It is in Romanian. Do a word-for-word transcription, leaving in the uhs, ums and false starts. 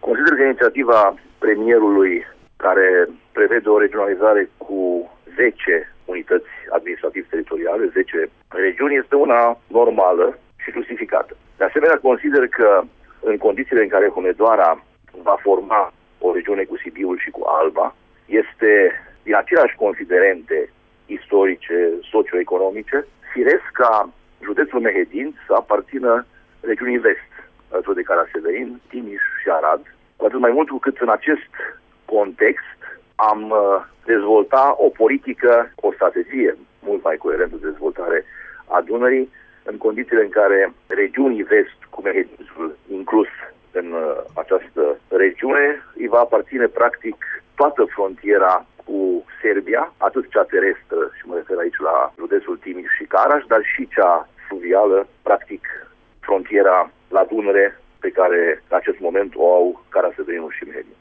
Consider că inițiativa premierului, care prevede o regionalizare cu zece unități administrativ-teritoriale, zece regiuni, este una normală și justificată. De asemenea, consider că în condițiile în care Hunedoara va forma o regiune cu Sibiul și cu Alba, este din aceleași considerente istorice, socioeconomice, firesc ca județul Mehedin să aparțină regiunii vest, alături de Caraseverin, Timiș și Arad, cu atât mai mult cu cât în acest context am dezvolta o politică, o strategie mult mai coerentă de dezvoltare a Dunării, în condițiile în care regiunii vest, cu Mehedinul inclus în această regiune, îi va aparține practic toată frontiera cu Serbia, atât cea terestră, și mă refer aici la județul Timiș și Caraș, dar și cea fluvială, practic frontiera la Dunăre, pe care în acest moment o au Caraseverinul și Mehedin.